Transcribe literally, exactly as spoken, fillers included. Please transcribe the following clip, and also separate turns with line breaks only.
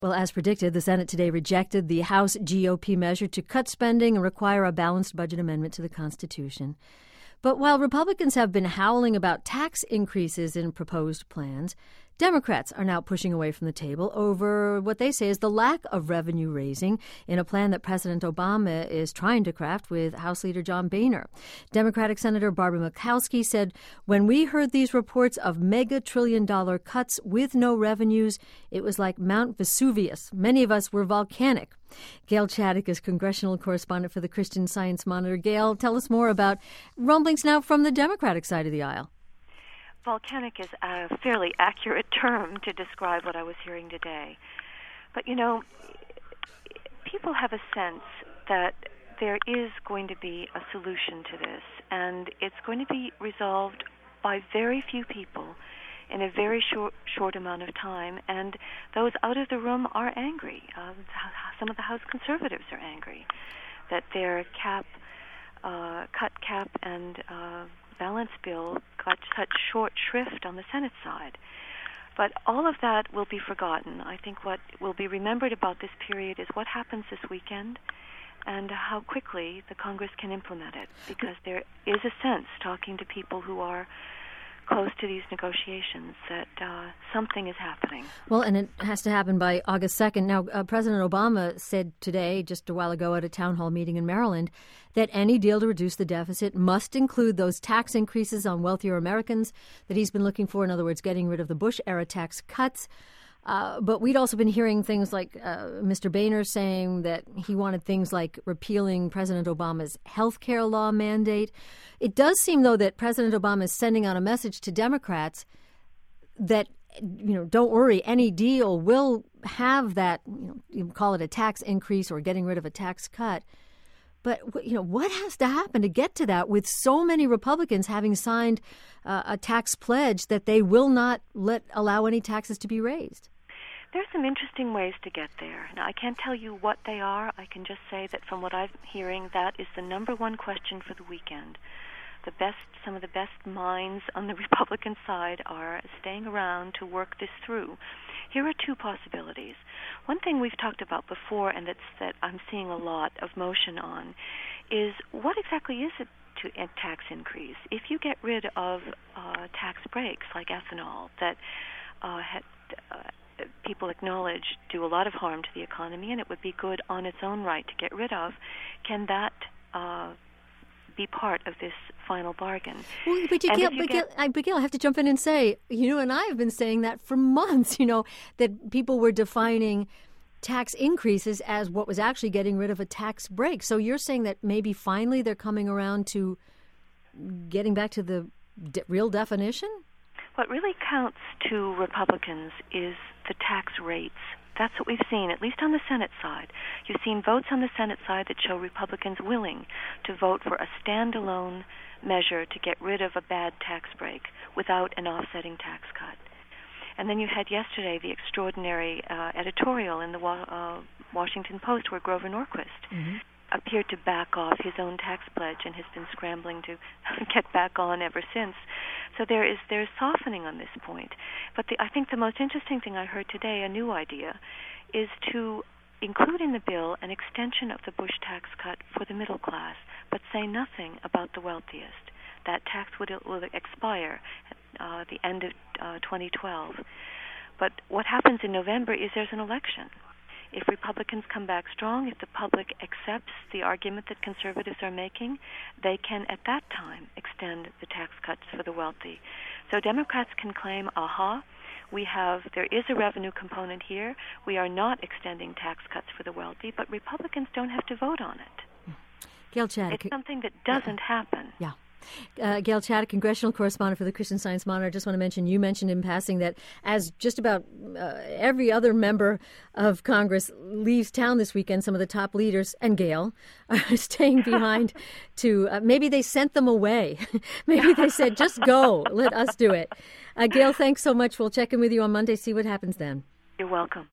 Well, as predicted, the Senate today rejected the House G O P measure to cut spending and require a balanced budget amendment to the Constitution. But while Republicans have been howling about tax increases in proposed plans, Democrats are now pushing away from the table over what they say is the lack of revenue raising in a plan that President Obama is trying to craft with House Leader John Boehner. Democratic Senator Barbara Mikulski said, "When we heard these reports of mega-trillion-dollar cuts with no revenues, it was like Mount Vesuvius. Many of us were volcanic." Gail Chaddock is congressional correspondent for the Christian Science Monitor. Gail, tell us more about rumblings now from the Democratic side of the aisle.
Volcanic is a fairly accurate term to describe what I was hearing today. But, you know, people have a sense that there is going to be a solution to this, and it's going to be resolved by very few people in a very short short amount of time, and those out of the room are angry. Uh, some of the House conservatives are angry that their cap, uh, cut cap and uh, balance bill got such short shrift on the Senate side. But all of that will be forgotten. I think what will be remembered about this period is what happens this weekend and how quickly the Congress can implement it, because there is a sense, talking to people who are close to these negotiations, that uh, something is happening.
Well, and it has to happen by August second. Now, uh, President Obama said today, just a while ago at a town hall meeting in Maryland, that any deal to reduce the deficit must include those tax increases on wealthier Americans that he's been looking for. In other words, getting rid of the Bush-era tax cuts. Uh, but we'd also been hearing things like uh, Mister Boehner saying that he wanted things like repealing President Obama's health care law mandate. It does seem, though, that President Obama is sending out a message to Democrats that, you know, don't worry, any deal will have that, you know, you can call it a tax increase or getting rid of a tax cut. But, you know, what has to happen to get to that with so many Republicans having signed uh, a tax pledge that they will not let allow any taxes to be raised?
There's some interesting ways to get there. Now, I can't tell you what they are. I can just say that from what I'm hearing, that is the number one question for the weekend. The best, some of the best minds on the Republican side are staying around to work this through. Here are two possibilities. One thing we've talked about before, and that's that I'm seeing a lot of motion on, is what exactly is it to a tax increase? If you get rid of uh, tax breaks like ethanol that uh, had, uh, people acknowledge do a lot of harm to the economy, and it would be good on its own right to get rid of, can that uh, be part of this final bargain?
Well, but, you Gail, but, get... Gail, I, but Gail, I have to jump in and say, you and I have been saying that for months, you know, that people were defining tax increases as what was actually getting rid of a tax break. So you're saying that maybe finally they're coming around to getting back to the de- real definition?
What really counts to Republicans is the tax rates. That's what we've seen, at least on the Senate side. You've seen votes on the Senate side that show Republicans willing to vote for a standalone measure to get rid of a bad tax break without an offsetting tax cut. And then you had yesterday the extraordinary uh, editorial in the uh, Washington Post where Grover Norquist mm-hmm. appeared to back off his own tax pledge and has been scrambling to get back on ever since. So there is there's softening on this point. But the, I think the most interesting thing I heard today, a new idea, is to include in the bill an extension of the Bush tax cut for the middle class, but say nothing about the wealthiest. That tax would will expire at uh, the end of uh, twenty twelve. But what happens in November is there's an election. If Republicans come back strong, if the public accepts the argument that conservatives are making, they can, at that time, extend the tax cuts for the wealthy. So Democrats can claim, aha, we have, there is a revenue component here. We are not extending tax cuts for the wealthy, but Republicans don't have to vote on it.
Gail Chaddock.
It's something that doesn't yeah. happen.
Yeah. Uh, Gail Chaddock, congressional correspondent for the Christian Science Monitor. I just want to mention, you mentioned in passing that as just about uh, every other member of Congress leaves town this weekend, some of the top leaders, and Gail, are staying behind to, uh, maybe they sent them away. Maybe they said, just go, let us do it. Uh, Gail, thanks so much. We'll check in with you on Monday, see what happens then.
You're welcome.